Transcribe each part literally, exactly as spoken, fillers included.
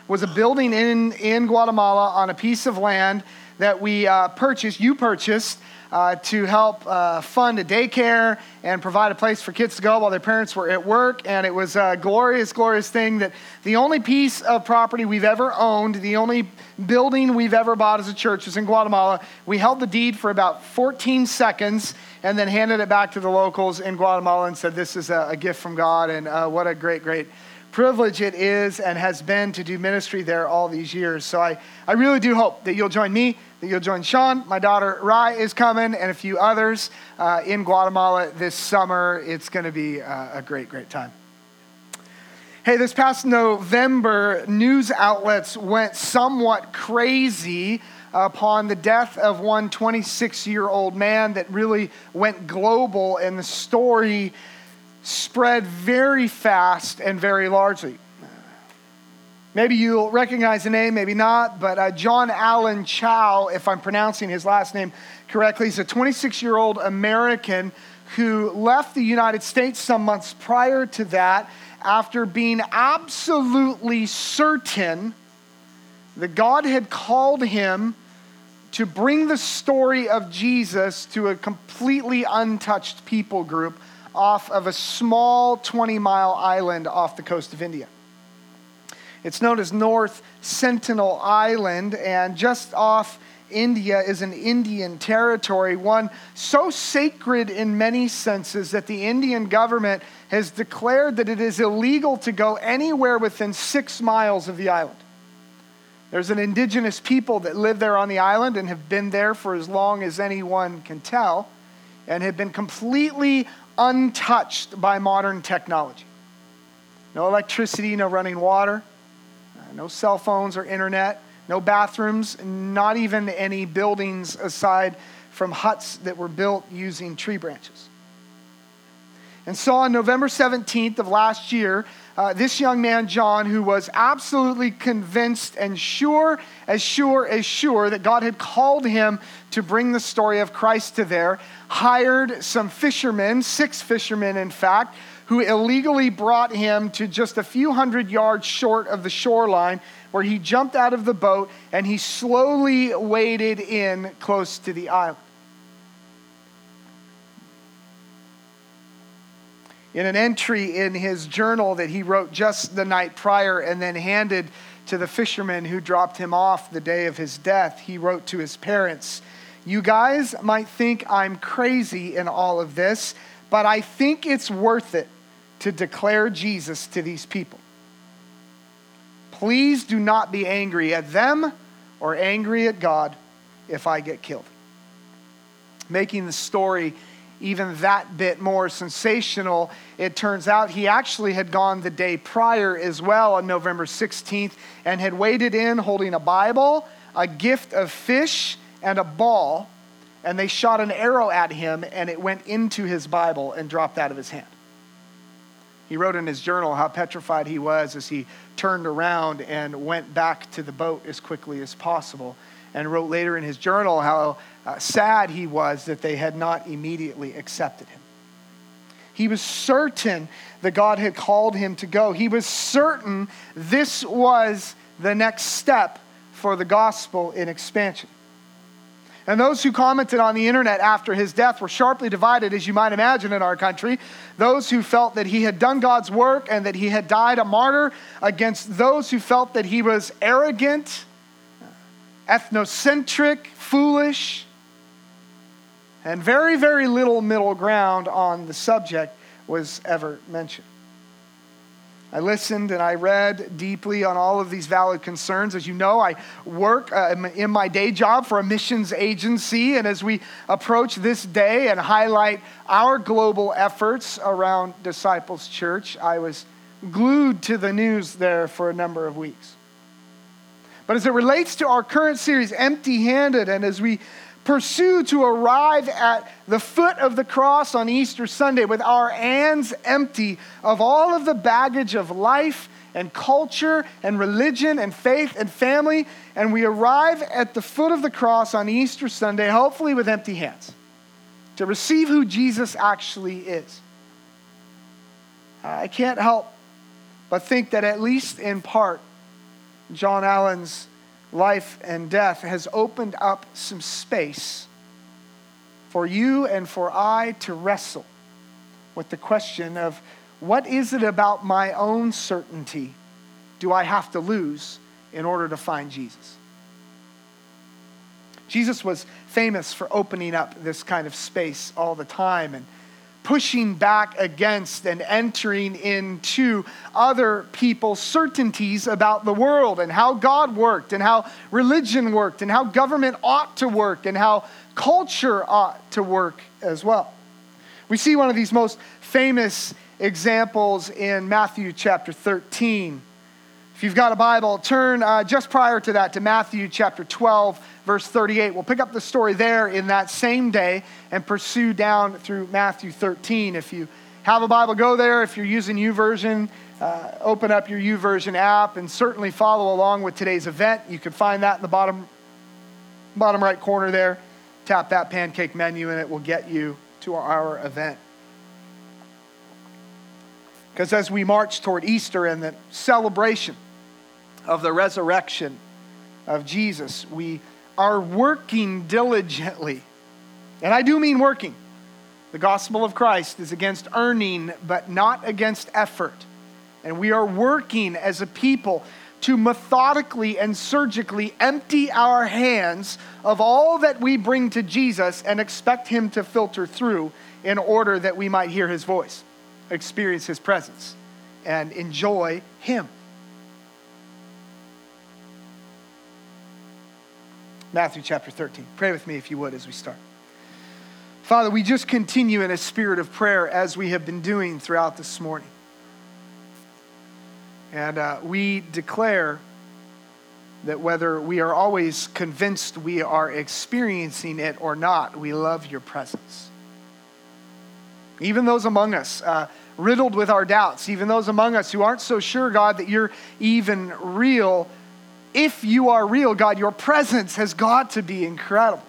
was a building in, in Guatemala on a piece of land that we uh, purchased, you purchased, uh, to help uh, fund a daycare and provide a place for kids to go while their parents were at work. And it was a glorious, glorious thing that the only piece of property we've ever owned, the only building we've ever bought as a church was in Guatemala. We held the deed for about fourteen seconds and then handed it back to the locals in Guatemala and said, this is a, a gift from God, and uh, what a great, great privilege it is and has been to do ministry there all these years. So I, I really do hope that you'll join me, that you'll join Sean. My daughter Rai is coming, and a few others uh, in Guatemala this summer. It's going to be uh, a great, great time. Hey, this past November, news outlets went somewhat crazy upon the death of one twenty-six-year-old man that really went global, and the story spread very fast and very largely. Maybe you'll recognize the name, maybe not, but uh, John Allen Chau, if I'm pronouncing his last name correctly, he's a twenty-six-year-old American who left the United States some months prior to that after being absolutely certain that God had called him to bring the story of Jesus to a completely untouched people group off of a small twenty-mile island off the coast of India. It's known as North Sentinel Island, and just off India is an Indian territory, one so sacred in many senses that the Indian government has declared that it is illegal to go anywhere within six miles of the island. There's an indigenous people that live there on the island and have been there for as long as anyone can tell, and have been completely untouched by modern technology. No electricity, no running water, no cell phones or internet, no bathrooms, not even any buildings aside from huts that were built using tree branches. And so on November seventeenth of last year, uh, this young man, John, who was absolutely convinced and sure as sure as sure that God had called him to bring the story of Christ to there, hired some fishermen, six fishermen in fact, who illegally brought him to just a few hundred yards short of the shoreline, where he jumped out of the boat and he slowly waded in close to the island. In an entry in his journal that he wrote just the night prior and then handed to the fisherman who dropped him off the day of his death, he wrote to his parents, "You guys might think I'm crazy in all of this, but I think it's worth it to declare Jesus to these people. Please do not be angry at them or angry at God if I get killed." Making the story even that bit more sensational, it turns out he actually had gone the day prior as well on November sixteenth and had waded in holding a Bible, a gift of fish, and a ball, and they shot an arrow at him and it went into his Bible and dropped out of his hand. He wrote in his journal how petrified he was as he turned around and went back to the boat as quickly as possible, and wrote later in his journal how uh, sad he was that they had not immediately accepted him. He was certain that God had called him to go. He was certain this was the next step for the gospel in expansion. And those who commented on the internet after his death were sharply divided, as you might imagine, in our country. Those who felt that he had done God's work and that he had died a martyr, against those who felt that he was arrogant, ethnocentric, foolish, and very, very little middle ground on the subject was ever mentioned. I listened and I read deeply on all of these valid concerns. As you know, I work uh, in my day job for a missions agency, and as we approach this day and highlight our global efforts around Disciples Church, I was glued to the news there for a number of weeks. But as it relates to our current series, Empty-Handed, and as we pursue to arrive at the foot of the cross on Easter Sunday with our hands empty of all of the baggage of life and culture and religion and faith and family, and we arrive at the foot of the cross on Easter Sunday, hopefully with empty hands, to receive who Jesus actually is. I can't help but think that at least in part, John Allen's life and death has opened up some space for you and for I to wrestle with the question of, what is it about my own certainty do I have to lose in order to find Jesus? Jesus was famous for opening up this kind of space all the time and pushing back against and entering into other people's certainties about the world and how God worked and how religion worked and how government ought to work and how culture ought to work as well. We see one of these most famous examples in Matthew chapter thirteen. If you've got a Bible, turn uh, just prior to that to Matthew chapter twelve, verse thirty-eight. We'll pick up the story there in that same day and pursue down through Matthew thirteen. If you have a Bible, go there. If you're using YouVersion, uh, open up your YouVersion app and certainly follow along with today's event. You can find that in the bottom, bottom right corner there. Tap that pancake menu and it will get you to our event. Because as we march toward Easter and the celebration of the resurrection of Jesus, we are working diligently. And I do mean working. The gospel of Christ is against earning, but not against effort. And we are working as a people to methodically and surgically empty our hands of all that we bring to Jesus and expect him to filter through in order that we might hear his voice, experience his presence, and enjoy him. Matthew chapter thirteen. Pray with me if you would as we start. Father, we just continue in a spirit of prayer as we have been doing throughout this morning. And uh, we declare that whether we are always convinced we are experiencing it or not, we love your presence. Even those among us uh, riddled with our doubts, even those among us who aren't so sure, God, that you're even real, if you are real, God, your presence has got to be incredible.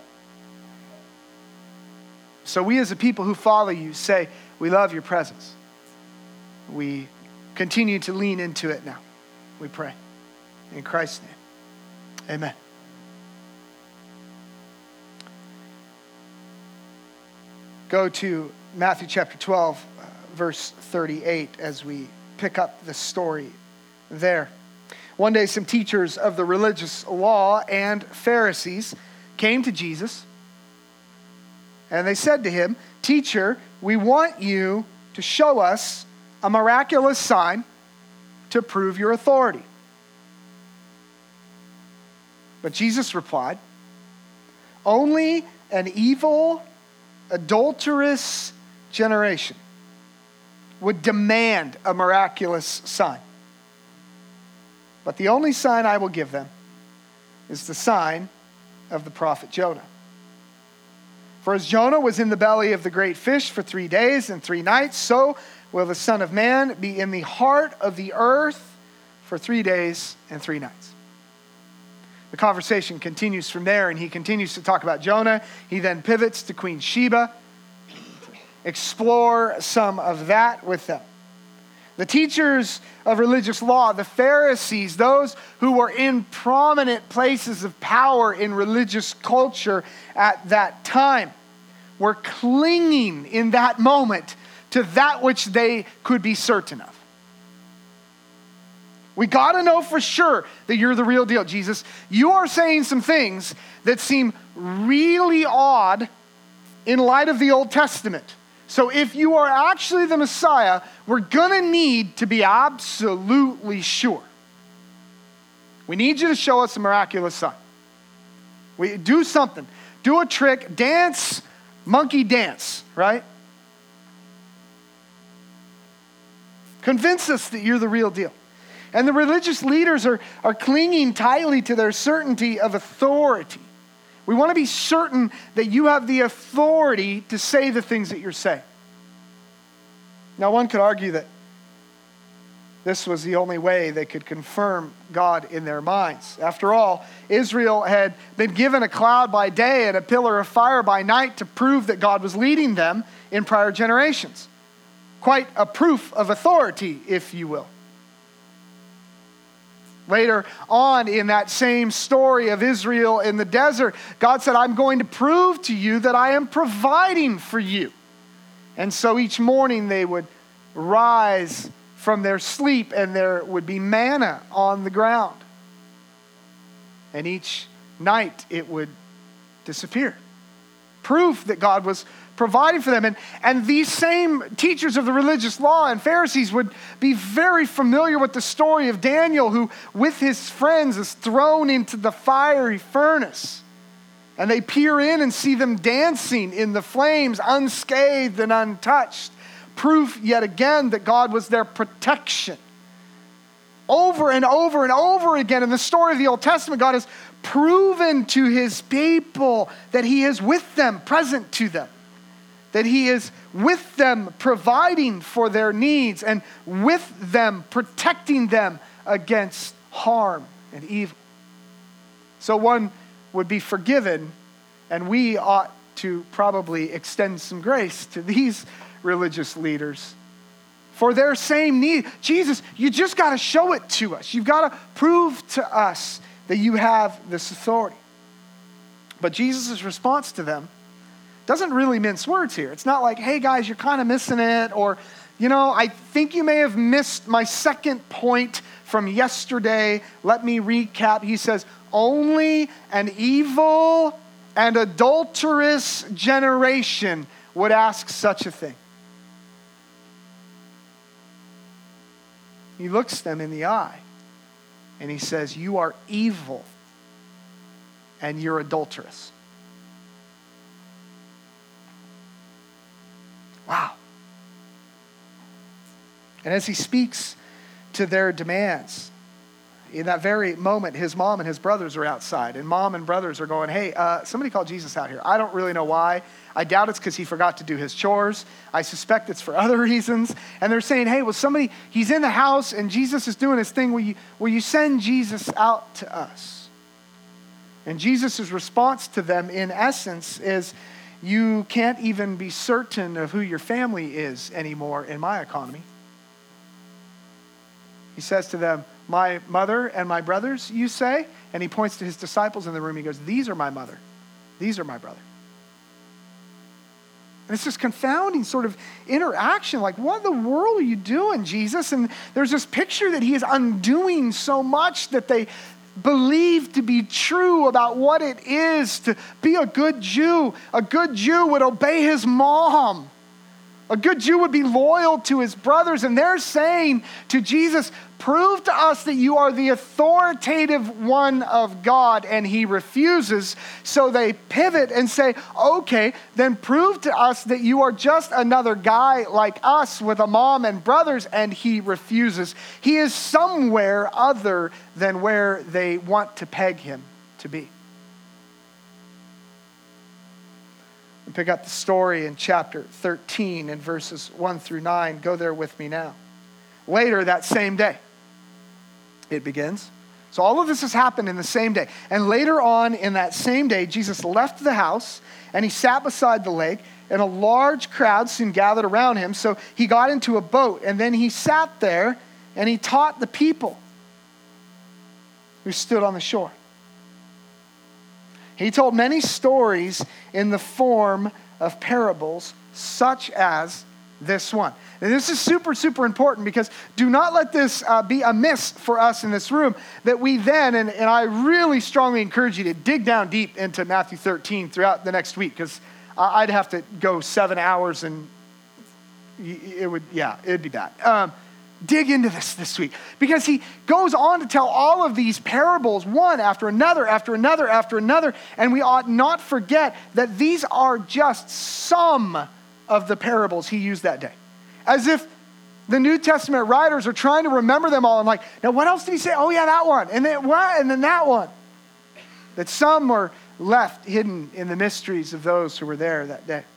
So we as a people who follow you say, we love your presence. We continue to lean into it now. We pray. In Christ's name, amen. Go to Matthew chapter twelve, uh, verse thirty-eight, as we pick up the story there. One day, some teachers of the religious law and Pharisees came to Jesus, and they said to him, "Teacher, we want you to show us a miraculous sign to prove your authority." But Jesus replied, "Only an evil, adulterous generation would demand a miraculous sign. But the only sign I will give them is the sign of the prophet Jonah. For as Jonah was in the belly of the great fish for three days and three nights, so will the Son of Man be in the heart of the earth for three days and three nights." The conversation continues from there, and he continues to talk about Jonah. He then pivots to Queen Sheba, explore some of that with them. The teachers of religious law, the Pharisees, those who were in prominent places of power in religious culture at that time, were clinging in that moment to that which they could be certain of. We got to know for sure that you're the real deal, Jesus. You are saying some things that seem really odd in light of the Old Testament. So if you are actually the Messiah, we're going to need to be absolutely sure. We need you to show us a miraculous sign. We do something. Do a trick. Dance, monkey dance, right? Convince us that you're the real deal. And the religious leaders are, are clinging tightly to their certainty of authority. We want to be certain that you have the authority to say the things that you're saying. Now, one could argue that this was the only way they could confirm God in their minds. After all, Israel had been given a cloud by day and a pillar of fire by night to prove that God was leading them in prior generations. Quite a proof of authority, if you will. Later on in that same story of Israel in the desert, God said, I'm going to prove to you that I am providing for you. And so each morning they would rise from their sleep and there would be manna on the ground. And each night it would disappear. Proof that God was providing for them. And, and these same teachers of the religious law and Pharisees would be very familiar with the story of Daniel, who with his friends is thrown into the fiery furnace. And they peer in and see them dancing in the flames, unscathed and untouched. Proof yet again that God was their protection. Over and over and over again in the story of the Old Testament, God has proven to his people that he is with them, present to them. That he is with them, providing for their needs, and with them, protecting them against harm and evil. So one would be forgiven, and we ought to probably extend some grace to these religious leaders for their same need. Jesus, you just got to show it to us. You've got to prove to us that you have this authority. But Jesus' response to them doesn't really mince words here. It's not like, hey guys, you're kind of missing it, or, you know, I think you may have missed my second point from yesterday. Let me recap. He says, only an evil and adulterous generation would ask such a thing. He looks them in the eye and he says, you are evil and you're adulterous. Wow. And as he speaks to their demands, in that very moment, his mom and his brothers are outside. And mom and brothers are going, hey, uh, somebody called Jesus out here. I don't really know why. I doubt it's because he forgot to do his chores. I suspect it's for other reasons. And they're saying, hey, well, somebody, he's in the house and Jesus is doing his thing. Will you, will you send Jesus out to us? And Jesus' response to them, in essence, is, you can't even be certain of who your family is anymore in my economy. He says to them, my mother and my brothers, you say? And he points to his disciples in the room. He goes, these are my mother. These are my brother. And it's this confounding sort of interaction. Like, what in the world are you doing, Jesus? And there's this picture that he is undoing so much that they believe to be true about what it is to be a good Jew. A good Jew would obey his mom. A good Jew would be loyal to his brothers. And they're saying to Jesus, prove to us that you are the authoritative one of God. And he refuses. So they pivot and say, okay, then prove to us that you are just another guy like us with a mom and brothers. And he refuses. He is somewhere other than where they want to peg him to be. We pick up the story in chapter thirteen and verses one through nine. Go there with me now. Later that same day, it begins. So all of this has happened in the same day. And later on in that same day, Jesus left the house and he sat beside the lake, and a large crowd soon gathered around him. So he got into a boat, and then he sat there and he taught the people who stood on the shore. He told many stories in the form of parables, such as this one. And this is super, super important, because do not let this uh, be a miss for us in this room, that we then, and, and I really strongly encourage you to dig down deep into Matthew thirteen throughout the next week, because uh, I'd have to go seven hours and it would, yeah, it'd be bad. Um, dig into this this week, because he goes on to tell all of these parables, one after another, after another, after another, and we ought not forget that these are just some of the parables he used that day. As if the New Testament writers are trying to remember them all and like, now what else did he say? Oh yeah, that one, and then what, and then that one. That some were left hidden in the mysteries of those who were there that day.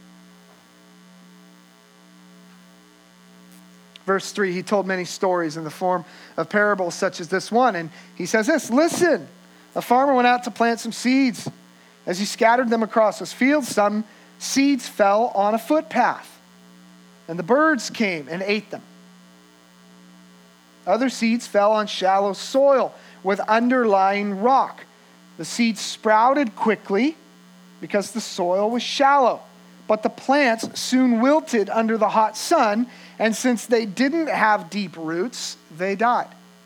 Verse three, he told many stories in the form of parables such as this one. And he says this, listen, a farmer went out to plant some seeds. As he scattered them across his field, some seeds fell on a footpath, and the birds came and ate them. Other seeds fell on shallow soil with underlying rock. The seeds sprouted quickly because the soil was shallow. But the plants soon wilted under the hot sun, and since they didn't have deep roots, they died.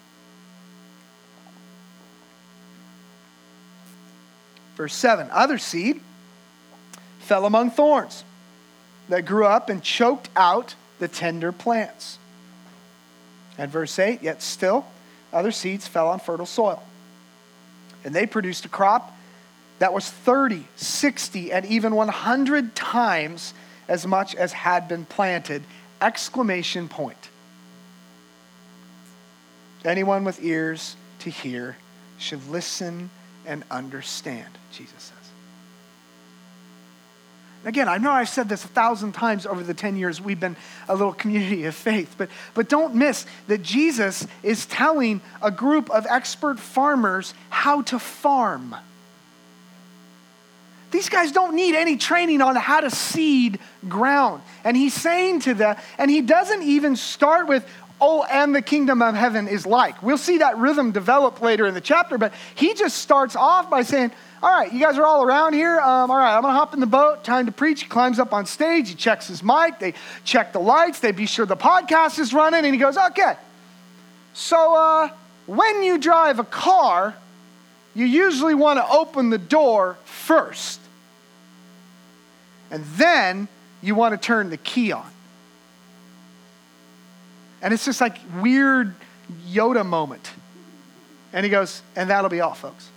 Verse seven, other seed fell among thorns that grew up and choked out the tender plants. And verse eight, yet still, other seeds fell on fertile soil. And they produced a crop that was thirty, sixty, and even one hundred times as much as had been planted. Exclamation point. Anyone with ears to hear should listen and understand, Jesus says. Again, I know I've said this a thousand times over the ten years we've been a little community of faith, but, but don't miss that Jesus is telling a group of expert farmers how to farm. These guys don't need any training on how to seed ground. And he's saying to them, and he doesn't even start with, oh, and the kingdom of heaven is like. We'll see that rhythm develop later in the chapter, but he just starts off by saying, all right, you guys are all around here. Um, all right, I'm going to hop in the boat. Time to preach. He climbs up on stage. He checks his mic. They check the lights. They be sure the podcast is running. And he goes, okay, so uh, when you drive a car, you usually want to open the door first. And then you want to turn the key on. And it's just like weird Yoda moment. And he goes, and that'll be all, folks.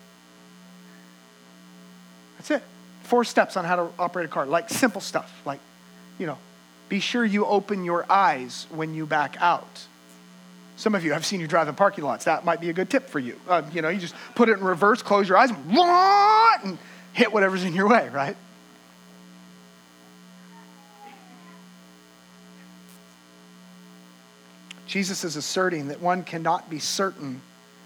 That's it. Four steps on how to operate a car. Like simple stuff. Like, you know, be sure you open your eyes when you back out. Some of you, I've seen you drive in parking lots. That might be a good tip for you. Uh, you know, you just put it in reverse, close your eyes, and hit whatever's in your way, right? Jesus is asserting that one cannot be certain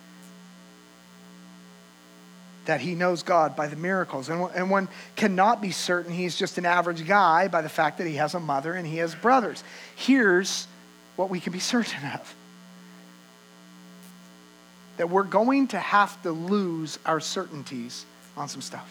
that he knows God by the miracles. And, and one cannot be certain he's just an average guy by the fact that he has a mother and he has brothers. Here's what we can be certain of. That we're going to have to lose our certainties on some stuff.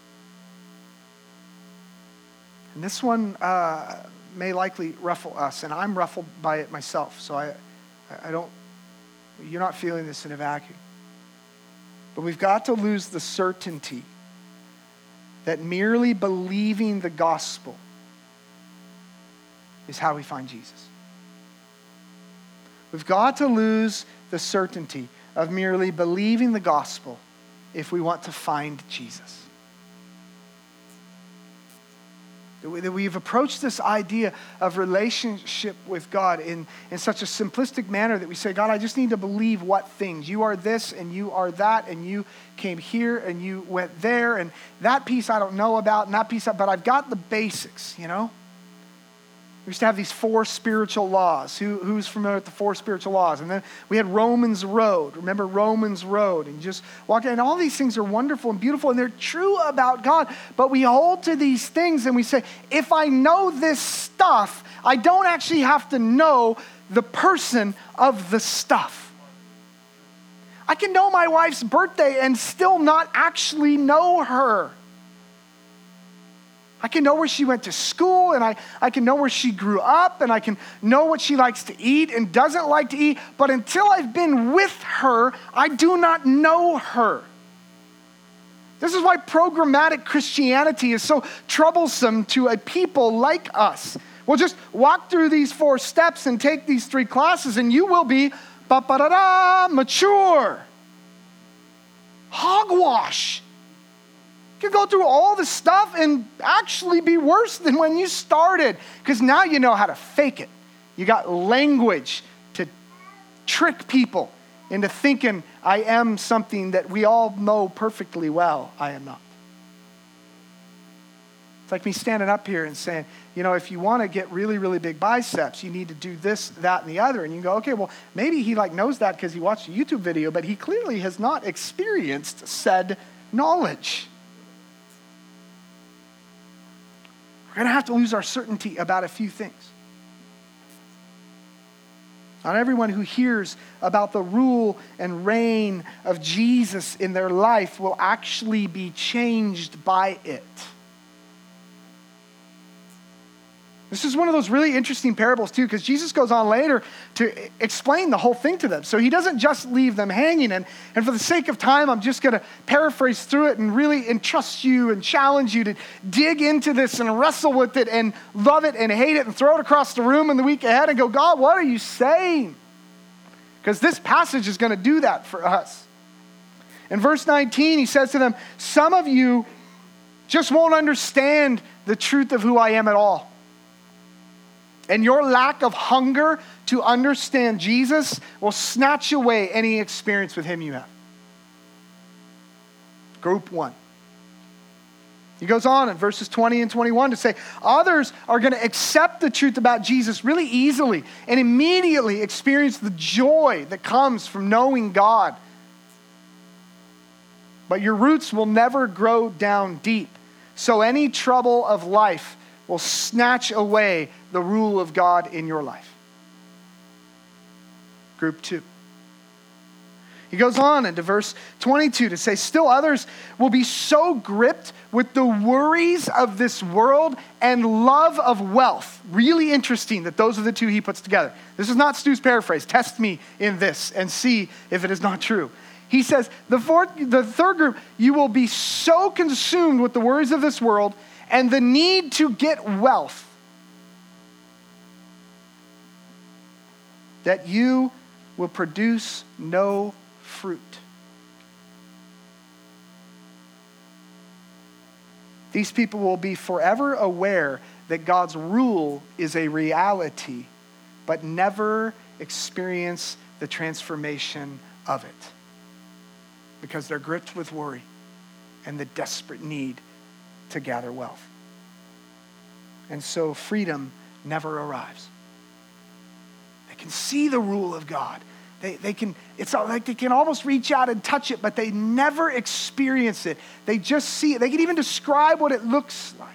And this one uh, may likely ruffle us, and I'm ruffled by it myself. So I, I don't, you're not feeling this in a vacuum. But we've got to lose the certainty that merely believing the gospel is how we find Jesus. We've got to lose the certainty of merely believing the gospel if we want to find Jesus. That we've approached this idea of relationship with God in, in such a simplistic manner that we say, God, I just need to believe what things. You are this and you are that and you came here and you went there and that piece I don't know about and that piece, but I've got the basics, you know? We used to have these four spiritual laws. Who, who's familiar with the four spiritual laws? And then we had Romans Road. Remember Romans Road? And just walk, and all these things are wonderful and beautiful, and they're true about God. But we hold to these things and we say, if I know this stuff, I don't actually have to know the person of the stuff. I can know my wife's birthday and still not actually know her. I can know where she went to school, and I, I can know where she grew up, and I can know what she likes to eat and doesn't like to eat. But until I've been with her, I do not know her. This is why programmatic Christianity is so troublesome to a people like us. Well, just walk through these four steps and take these three classes, and you will be ba-ba-da-da, mature. Hogwash. You can go through all the stuff and actually be worse than when you started, because now you know how to fake it. You got language to trick people into thinking I am something that we all know perfectly well I am not. It's like me standing up here and saying, you know, if you want to get really, really big biceps, you need to do this, that, and the other. And you go, okay, well, maybe he like knows that because he watched a YouTube video, but he clearly has not experienced said knowledge. We're going to have to lose our certainty about a few things. Not everyone who hears about the rule and reign of Jesus in their life will actually be changed by it. This is one of those really interesting parables too, because Jesus goes on later to explain the whole thing to them. So he doesn't just leave them hanging. And, and for the sake of time, I'm just going to paraphrase through it and really entrust you and challenge you to dig into this and wrestle with it and love it and hate it and throw it across the room in the week ahead and go, God, what are you saying? Because this passage is going to do that for us. In verse nineteen, he says to them, some of you just won't understand the truth of who I am at all. And your lack of hunger to understand Jesus will snatch away any experience with him you have. Group one. He goes on in verses twenty and twenty-one to say, others are going to accept the truth about Jesus really easily and immediately experience the joy that comes from knowing God. But your roots will never grow down deep. So any trouble of life will snatch away the rule of God in your life. Group two. He goes on into verse twenty-two to say, still others will be so gripped with the worries of this world and love of wealth. Really interesting that those are the two he puts together. This is not Stu's paraphrase. Test me in this and see if it is not true. He says, the fourth, the third group, you will be so consumed with the worries of this world and the need to get wealth that you will produce no fruit. These people will be forever aware that God's rule is a reality, but never experience the transformation of it because they're gripped with worry and the desperate need to gather wealth. And so freedom never arrives. They can see the rule of God. They, they can, it's like they can almost reach out and touch it, but they never experience it. They just see it. They can even describe what it looks like.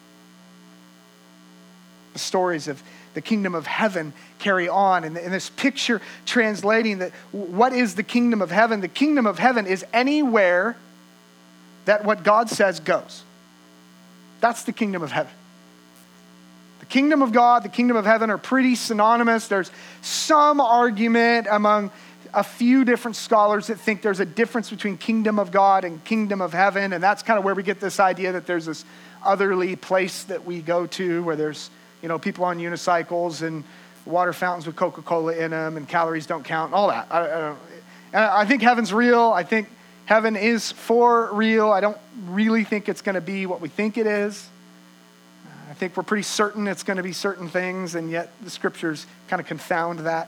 The stories of the kingdom of heaven carry on. And in this picture translating that, what is the kingdom of heaven? The kingdom of heaven is anywhere that what God says goes. That's the kingdom of heaven. The kingdom of God, the kingdom of heaven are pretty synonymous. There's some argument among a few different scholars that think there's a difference between kingdom of God and kingdom of heaven. And that's kind of where we get this idea that there's this otherly place that we go to where there's, you know, people on unicycles and water fountains with Coca-Cola in them and calories don't count and all that. I, I, don't, I think heaven's real. I think heaven is for real. I don't really think it's going to be what we think it is. I think we're pretty certain it's going to be certain things, and yet the scriptures kind of confound that.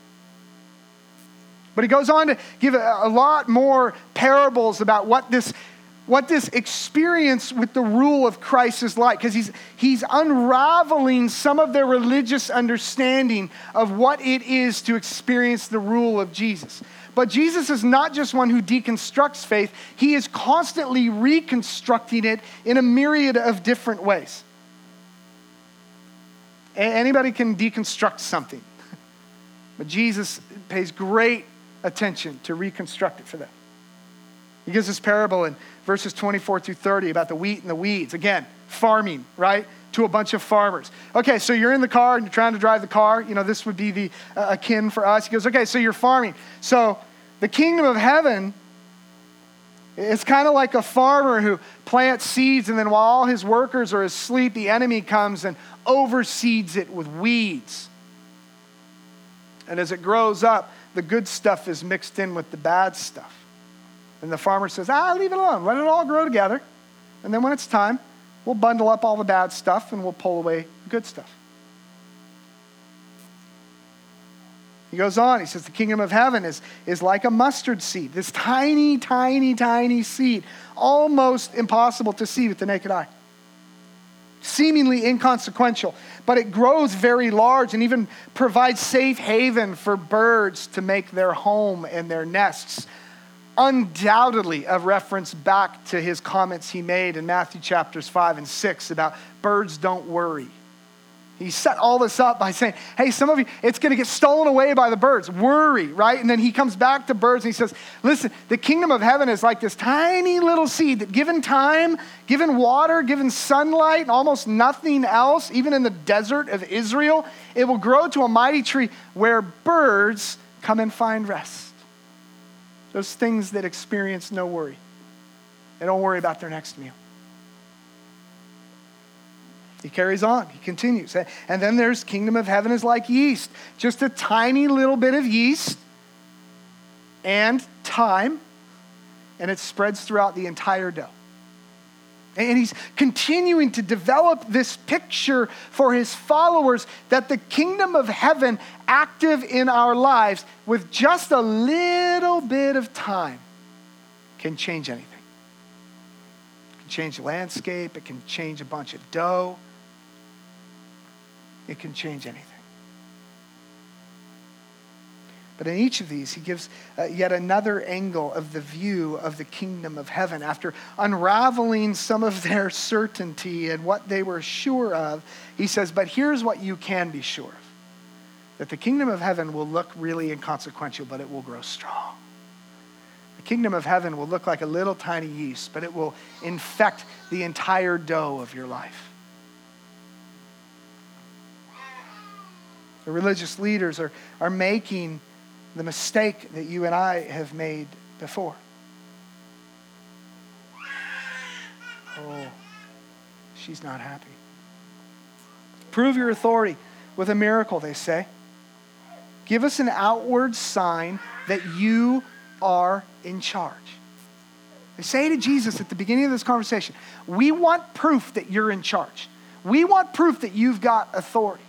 But he goes on to give a, a lot more parables about what this, what this experience with the rule of Christ is like, because he's, he's unraveling some of their religious understanding of what it is to experience the rule of Jesus. But Jesus is not just one who deconstructs faith. He is constantly reconstructing it in a myriad of different ways. Anybody can deconstruct something, but Jesus pays great attention to reconstruct it for them. He gives this parable in verses twenty-four through thirty about the wheat and the weeds. Again, farming, right? To a bunch of farmers. Okay, so you're in the car and you're trying to drive the car. You know, this would be the uh, akin for us. He goes, okay, so you're farming. So the kingdom of heaven, it's kind of like a farmer who plants seeds, and then while all his workers are asleep, the enemy comes and overseeds it with weeds. And as it grows up, the good stuff is mixed in with the bad stuff. And the farmer says, ah, leave it alone. Let it all grow together. And then when it's time, we'll bundle up all the bad stuff and we'll pull away the good stuff. He goes on, he says, the kingdom of heaven is, is like a mustard seed. This tiny, tiny, tiny seed. Almost impossible to see with the naked eye. Seemingly inconsequential, but it grows very large and even provides safe haven for birds to make their home and their nests. Undoubtedly a reference back to his comments he made in Matthew chapters five and six about birds don't worry. He set all this up by saying, hey, some of you, it's going to get stolen away by the birds. Worry, right? And then he comes back to birds and he says, listen, the kingdom of heaven is like this tiny little seed that given time, given water, given sunlight, and almost nothing else, even in the desert of Israel, it will grow to a mighty tree where birds come and find rest. Those things that experience no worry. They don't worry about their next meal. He carries on. He continues. And then there's kingdom of heaven is like yeast. Just a tiny little bit of yeast and time, and it spreads throughout the entire dough. And he's continuing to develop this picture for his followers that the kingdom of heaven active in our lives with just a little bit of time can change anything. It can change the landscape. It can change a bunch of dough. It can change anything. But in each of these, he gives uh, yet another angle of the view of the kingdom of heaven. After unraveling some of their certainty and what they were sure of, he says, but here's what you can be sure of. That the kingdom of heaven will look really inconsequential, but it will grow strong. The kingdom of heaven will look like a little tiny yeast, but it will infect the entire dough of your life. The religious leaders are, are making the mistake that you and I have made before. Oh, she's not happy. Prove your authority with a miracle, they say. Give us an outward sign that you are in charge. They say to Jesus at the beginning of this conversation, we want proof that you're in charge. We want proof that you've got authority.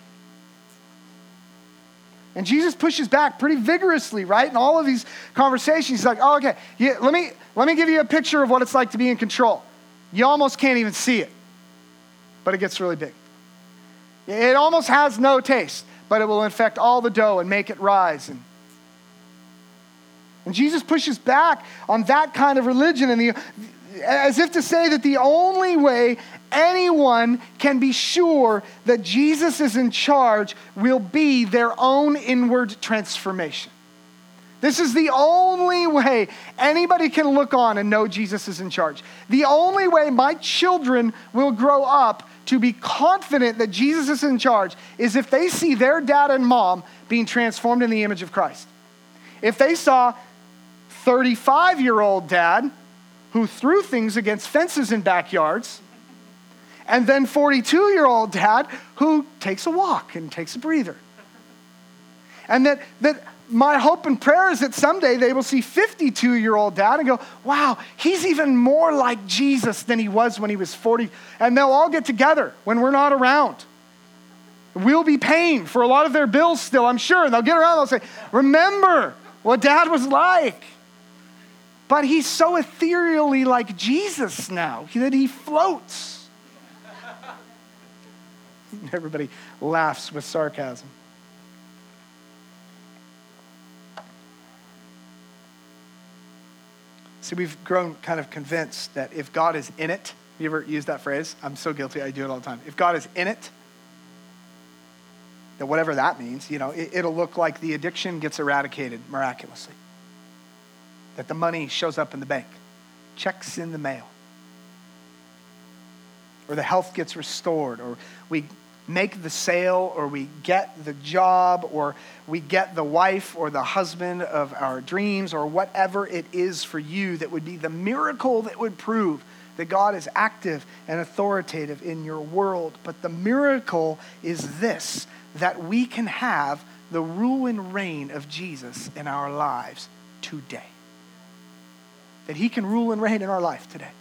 And Jesus pushes back pretty vigorously, right? In all of these conversations, he's like, oh, okay, yeah, let me, let me give you a picture of what it's like to be in control. You almost can't even see it, but it gets really big. It almost has no taste, but it will infect all the dough and make it rise. And, and Jesus pushes back on that kind of religion, and the, as if to say that the only way anyone can be sure that Jesus is in charge will be their own inward transformation. This is the only way anybody can look on and know Jesus is in charge. The only way my children will grow up to be confident that Jesus is in charge is if they see their dad and mom being transformed in the image of Christ. If they saw thirty-five-year-old dad who threw things against fences in backyards, and then forty-two-year-old dad who takes a walk and takes a breather. And that, that my hope and prayer is that someday they will see fifty-two-year-old dad and go, wow, he's even more like Jesus than he was when he was forty. And they'll all get together when we're not around. We'll be paying for a lot of their bills still, I'm sure. And they'll get around and they'll say, remember what dad was like. But he's so ethereally like Jesus now that he floats. Everybody laughs with sarcasm. See, we've grown kind of convinced that if God is in it, you ever use that phrase? I'm so guilty, I do it all the time. If God is in it, that whatever that means, you know, it, it'll look like the addiction gets eradicated miraculously. That the money shows up in the bank, checks in the mail. Or the health gets restored, or we make the sale, or we get the job, or we get the wife or the husband of our dreams, or whatever it is for you that would be the miracle that would prove that God is active and authoritative in your world. But the miracle is this, that we can have the rule and reign of Jesus in our lives today. That he can rule and reign in our life today.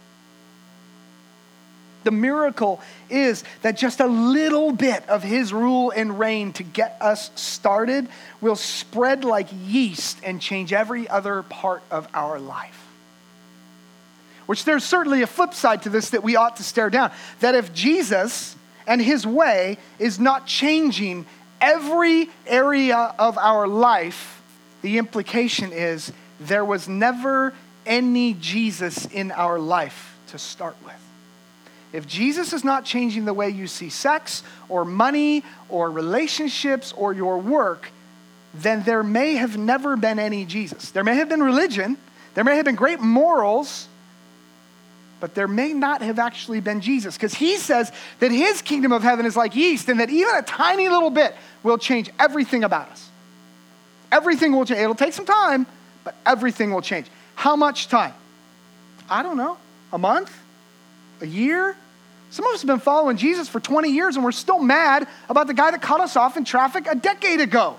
The miracle is that just a little bit of his rule and reign to get us started will spread like yeast and change every other part of our life. Which there's certainly a flip side to this that we ought to stare down. That if Jesus and his way is not changing every area of our life, the implication is there was never any Jesus in our life to start with. If Jesus is not changing the way you see sex or money or relationships or your work, then there may have never been any Jesus. There may have been religion, there may have been great morals, but there may not have actually been Jesus, because he says that his kingdom of heaven is like yeast, and that even a tiny little bit will change everything about us. Everything will change. It'll take some time, but everything will change. How much time? I don't know. A month? A year? Some of us have been following Jesus for twenty years, and we're still mad about the guy that cut us off in traffic a decade ago.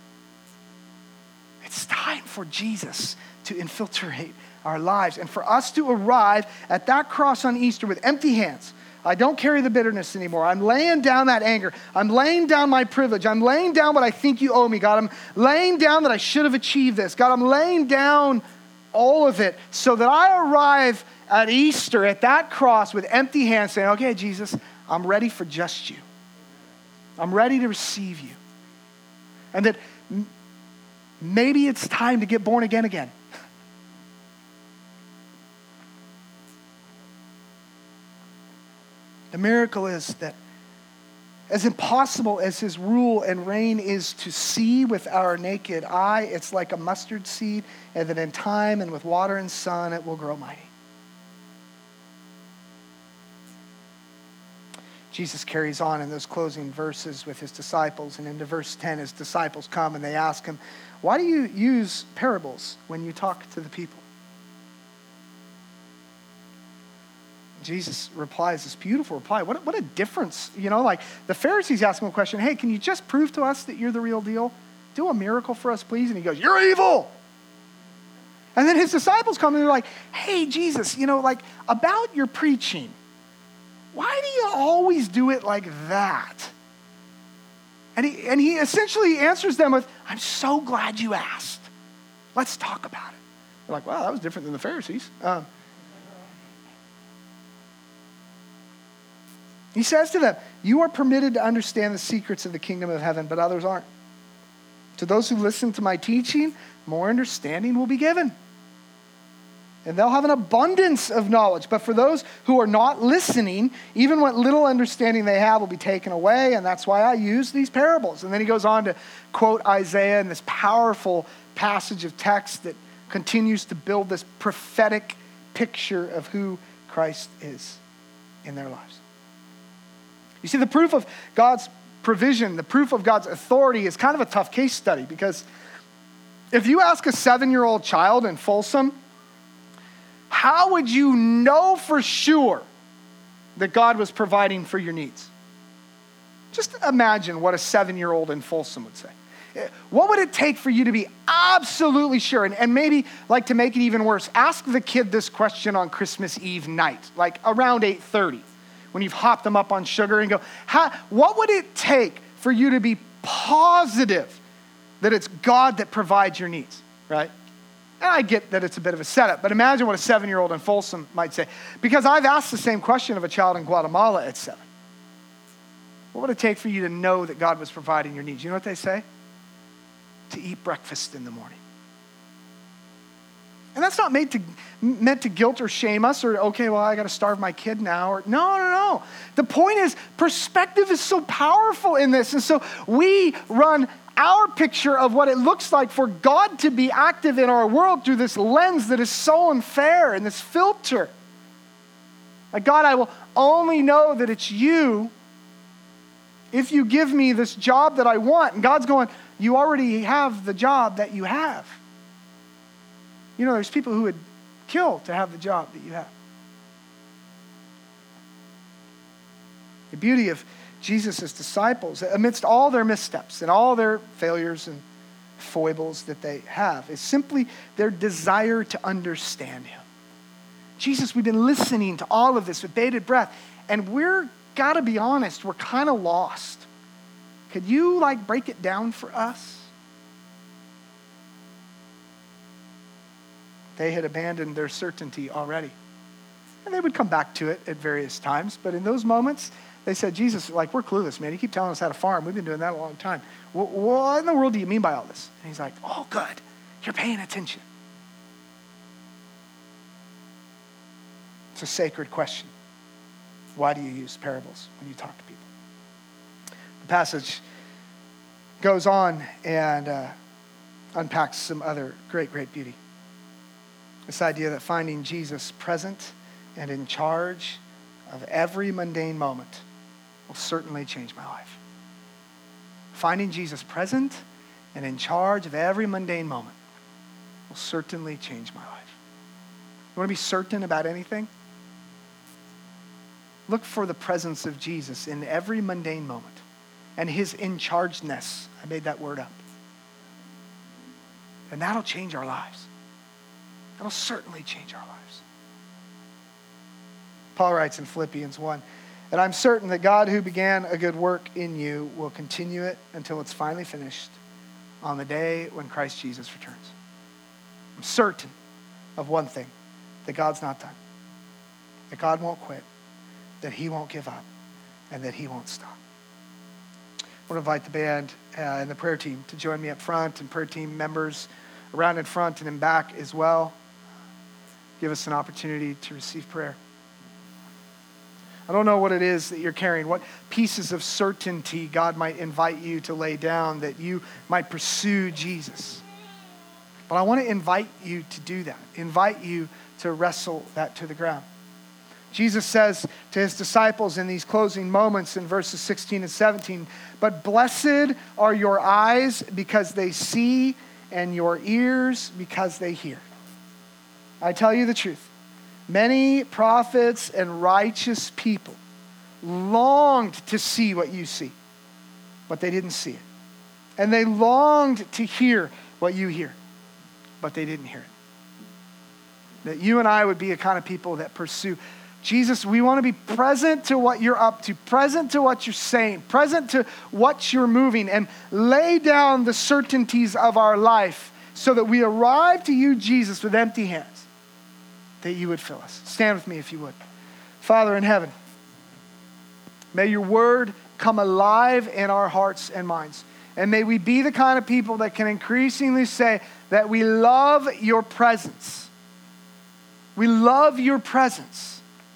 It's time for Jesus to infiltrate our lives and for us to arrive at that cross on Easter with empty hands. I don't carry the bitterness anymore. I'm laying down that anger. I'm laying down my privilege. I'm laying down what I think you owe me, God. I'm laying down that I should have achieved this. God, I'm laying down all of it so that I arrive at Easter at that cross with empty hands saying, okay, Jesus, I'm ready for just you. I'm ready to receive you. And that m- maybe it's time to get born again again. The miracle is that as impossible as his rule and reign is to see with our naked eye, it's like a mustard seed, and that in time and with water and sun, it will grow mighty. Jesus carries on in those closing verses with his disciples, and into verse ten, his disciples come and they ask him, why do you use parables when you talk to the people? Jesus replies this beautiful reply. What, what a difference. You know, like the Pharisees ask him a question. Hey, can you just prove to us that you're the real deal? Do a miracle for us, please. And he goes, you're evil. And then his disciples come and they're like, hey, Jesus, you know, like about your preaching, why do you always do it like that? And he, and he essentially answers them with, I'm so glad you asked. Let's talk about it. They're like, wow, that was different than the Pharisees. Um, He says to them, you are permitted to understand the secrets of the kingdom of heaven, but others aren't. To those who listen to my teaching, more understanding will be given. And they'll have an abundance of knowledge. But for those who are not listening, even what little understanding they have will be taken away. And that's why I use these parables. And then he goes on to quote Isaiah in this powerful passage of text that continues to build this prophetic picture of who Christ is in their lives. You see, the proof of God's provision, the proof of God's authority is kind of a tough case study, because if you ask a seven-year-old child in Folsom, how would you know for sure that God was providing for your needs? Just imagine what a seven-year-old in Folsom would say. What would it take for you to be absolutely sure? And, and maybe, like, to make it even worse, ask the kid this question on Christmas Eve night, like around eight thirty. When you've hopped them up on sugar and go, how, what would it take for you to be positive that it's God that provides your needs, right? And I get that it's a bit of a setup, but imagine what a seven-year-old in Folsom might say. Because I've asked the same question of a child in Guatemala at seven. What would it take for you to know that God was providing your needs? You know what they say? To eat breakfast in the morning. And that's not made to, meant to guilt or shame us or, okay, well, I got to starve my kid now. Or no, no, no. The point is, perspective is so powerful in this. And so we run our picture of what it looks like for God to be active in our world through this lens that is so unfair and this filter. Like, God, I will only know that it's you if you give me this job that I want. And God's going, you already have the job that you have. You know, there's people who would kill to have the job that you have. The beauty of Jesus' disciples, amidst all their missteps and all their failures and foibles that they have, is simply their desire to understand him. Jesus, we've been listening to all of this with bated breath, and we're, gotta be honest, we're kind of lost. Could you, like, break it down for us? They had abandoned their certainty already. And they would come back to it at various times. But in those moments, they said, Jesus, like, we're clueless, man. You keep telling us how to farm. We've been doing that a long time. What in the world do you mean by all this? And he's like, oh, good. You're paying attention. It's a sacred question. Why do you use parables when you talk to people? The passage goes on and uh, unpacks some other great, great beauty. This idea that finding Jesus present and in charge of every mundane moment will certainly change my life. Finding Jesus present and in charge of every mundane moment will certainly change my life. You want to be certain about anything? Look for the presence of Jesus in every mundane moment and his in-chargeness. I made that word up. And that'll change our lives. That'll certainly change our lives. Paul writes in Philippians one, and I'm certain that God who began a good work in you will continue it until it's finally finished on the day when Christ Jesus returns. I'm certain of one thing, that God's not done. That God won't quit. That he won't give up. And that he won't stop. I want to invite the band uh, and the prayer team to join me up front, and prayer team members around in front and in back as well. Give us an opportunity to receive prayer. I don't know what it is that you're carrying, what pieces of certainty God might invite you to lay down that you might pursue Jesus. But I want to invite you to do that, invite you to wrestle that to the ground. Jesus says to his disciples in these closing moments in verses sixteen and seventeen, but blessed are your eyes because they see, and your ears because they hear. I tell you the truth. Many prophets and righteous people longed to see what you see, but they didn't see it. And they longed to hear what you hear, but they didn't hear it. That you and I would be a kind of people that pursue Jesus. We want to be present to what you're up to, present to what you're saying, present to what you're moving, and lay down the certainties of our life so that we arrive to you, Jesus, with empty hands, that you would fill us. Stand with me if you would. Father in heaven, may your word come alive in our hearts and minds. And may we be the kind of people that can increasingly say that we love your presence. We love your presence.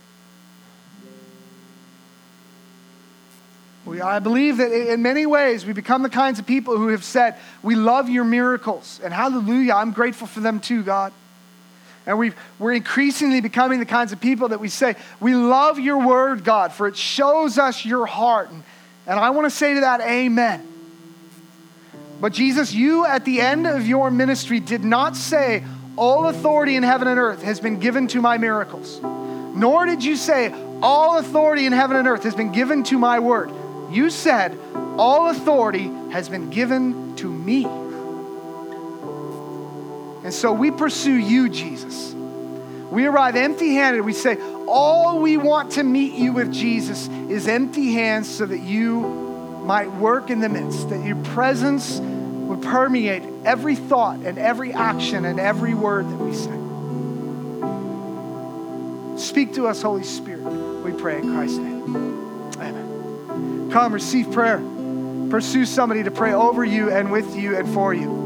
We, I believe that in many ways we become the kinds of people who have said, we love your miracles. And hallelujah, I'm grateful for them too, God. And we've, we're increasingly becoming the kinds of people that we say, we love your word, God, for it shows us your heart. And, and I want to say to that, amen. But Jesus, you at the end of your ministry did not say, all authority in heaven and earth has been given to my miracles. Nor did you say, all authority in heaven and earth has been given to my word. You said, all authority has been given to me. And so we pursue you, Jesus. We arrive empty-handed. We say, all we want to meet you with, Jesus, is empty hands so that you might work in the midst, that your presence would permeate every thought and every action and every word that we say. Speak to us, Holy Spirit, we pray in Christ's name. Amen. Come, receive prayer. Pursue somebody to pray over you and with you and for you.